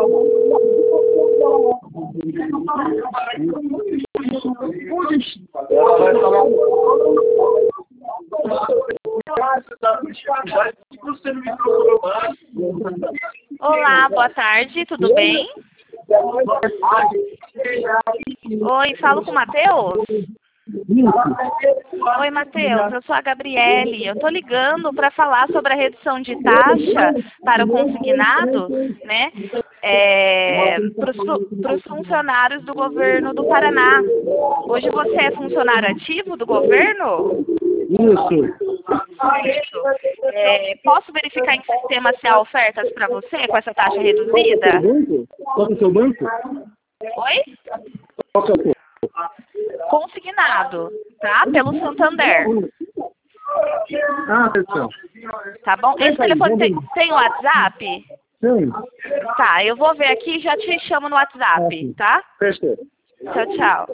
Olá, boa tarde, tudo bem? Oi, falo com o Matheus? Oi, Matheus, eu sou a Gabriele. Eu estou ligando para falar sobre a redução de taxa para o consignado, né? Para os funcionários do governo do Paraná. Hoje você é funcionário ativo do governo? Isso. Posso verificar em sistema se há ofertas para você com essa taxa reduzida? Qual é o seu banco? Oi? Qual que é o seu? Consignado, tá? Pelo Santander. Ah, pessoal. Tá bom? Esse telefone tem WhatsApp? Sim. Tá, eu vou ver aqui e já te chamo no WhatsApp, tá? Fechou. Tchau, tchau.